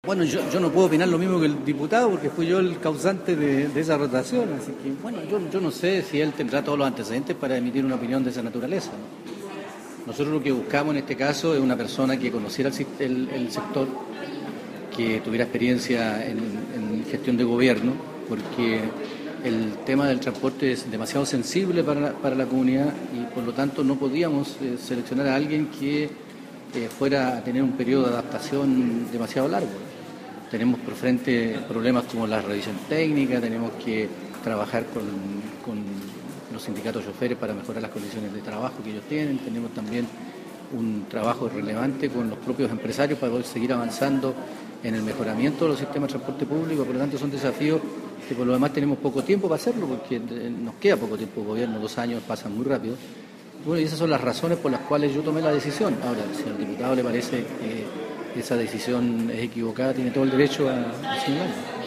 Bueno, yo no puedo opinar lo mismo que el diputado porque fui yo el causante de esa rotación, así que bueno, yo no sé si él tendrá todos los antecedentes para emitir una opinión de esa naturaleza, ¿no? Nosotros lo que buscamos en este caso es una persona que conociera el sector, que tuviera experiencia en gestión de gobierno, porque el tema del transporte es demasiado sensible para la comunidad y por lo tanto no podíamos seleccionar a alguien que fuera a tener un periodo de adaptación demasiado largo. Tenemos por frente problemas como la revisión técnica, tenemos que trabajar con los sindicatos choferes para mejorar las condiciones de trabajo que ellos tienen, tenemos también un trabajo relevante con los propios empresarios para poder seguir avanzando en el mejoramiento de los sistemas de transporte público, por lo tanto son desafíos que por lo demás tenemos poco tiempo para hacerlo, porque nos queda poco tiempo de gobierno, 2 años pasan muy rápido. Bueno, y esas son las razones por las cuales yo tomé la decisión. Ahora, si al diputado le parece que esa decisión es equivocada, tiene todo el derecho a señalarlo.